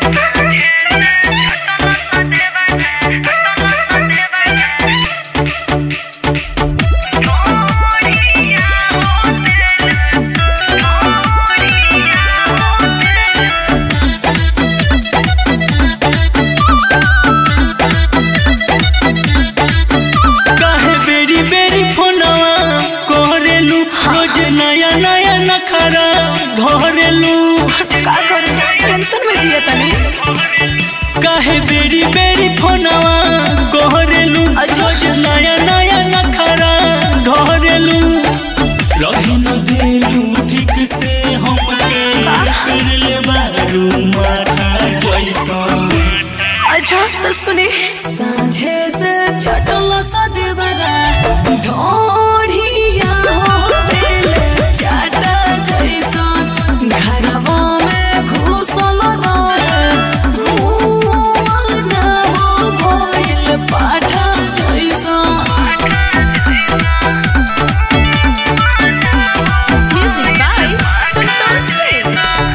काहे बेरी बेरी फोनवा कोहरेलू रोज नया नया नखरा धरेलू रही न देलू ठीक से हमके कर ले बारू माथा जैसन। अच्छा तो सुनी सांझे से चटल सा देवरा ढोढ़िया हो दिल चाटा जैसन घरवा में घुसल रहे मुँह ना हो भइल पाठा जैसन। Music by Santosh Singh.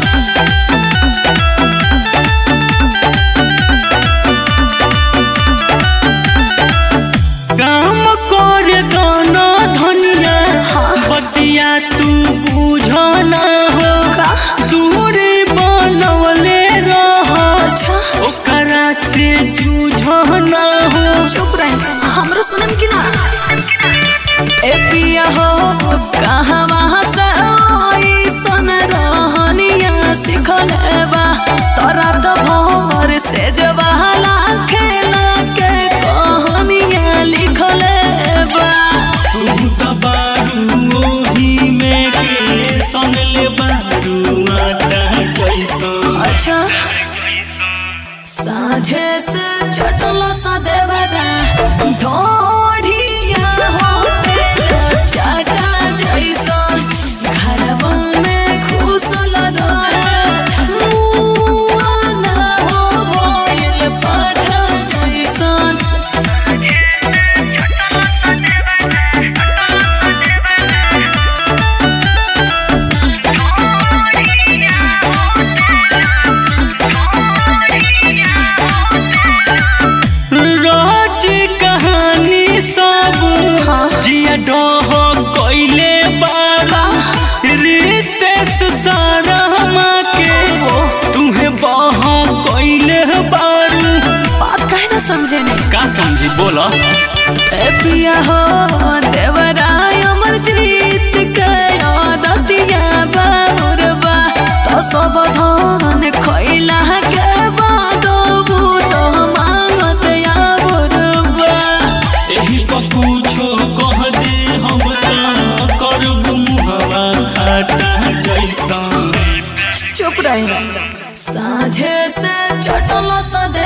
काम कर दाना धनिया बतिया तू बुझना हो दूरी बनवले रह ओकरा से जूझना हो। चुप रहे हमरा सुनम कि ना ए पिया हो कहाँ वहाँ से ओई सन रहनिया सिखल बा तोरा तो भोर से जवाहला खेला के कहानियाँ लिखल बा। तू तो बारू ओही में के संग ले बारू आटा जैसन। अच्छा साझे से चटल सा देवरा ढोढ़िया हो दिल चाटा जैसन घरवा में घुसल रहे मुँह ना हो भइल पाठा जैसन। रोज कहानी सब जिया डोह कोइले बारू रितेश सारमा के तुहे बह कोइले बारू। बात काहे ना समझे नहीं का समझी बोला ए पिया हो देवराय अमर जीत के आदतिया बाबुरबा तो सब धन खइला के बादो तो मांगत या बुरबा। एही पर कुछो कह दे हम त करबू मुहवा खाटा जैसन। चुप रहे साझे से चटल सा